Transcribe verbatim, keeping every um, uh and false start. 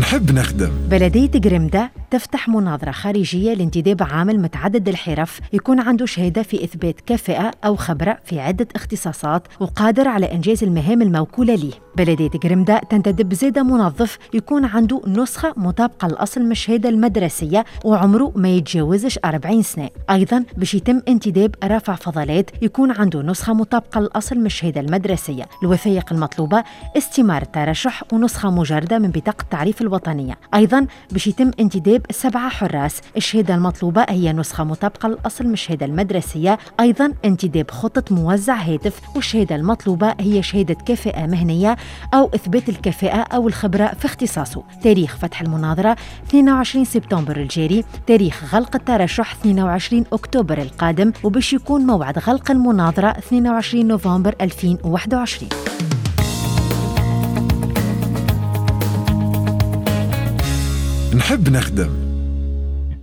نحب نخدم. بلدية قرمدة تفتح مناظرة خارجية لانتداب عامل متعدد الحرف يكون عنده شهادة في إثبات كفاءة أو خبرة في عدة اختصاصات وقادر على إنجاز المهام الموكولة ليه. بلدية قرمدة تنتدب زيادة منظف يكون عنده نسخة مطابقة لأصل من الشهادة المدرسية وعمره ما يتجاوزش أربعين سنة. أيضاً باش يتم انتداب رافع فضلات يكون عنده نسخة مطابقة لأصل من الشهادة المدرسية. الوثائق المطلوبة استمارة ترشح ونسخة مجردة من بطاقة التعريف الوطنية. أيضاً باش يتم انتداب سبعة حراس. الشهادة المطلوبة هي نسخة مطابقة لأصل من الشهادة المدرسية. أيضاً انتداب خطة موزع هاتف. والشهادة المطلوبة هي شهادة كفاءة مهنية أو إثبات الكفاءة أو الخبرة في اختصاصه. تاريخ فتح المناظرة اثنين وعشرين سبتمبر الجاري. تاريخ غلق الترشح اثنين وعشرين أكتوبر القادم، وباش يكون موعد غلق المناظرة اثنين وعشرين نوفمبر ألفين وواحد وعشرين. نحب نخدم.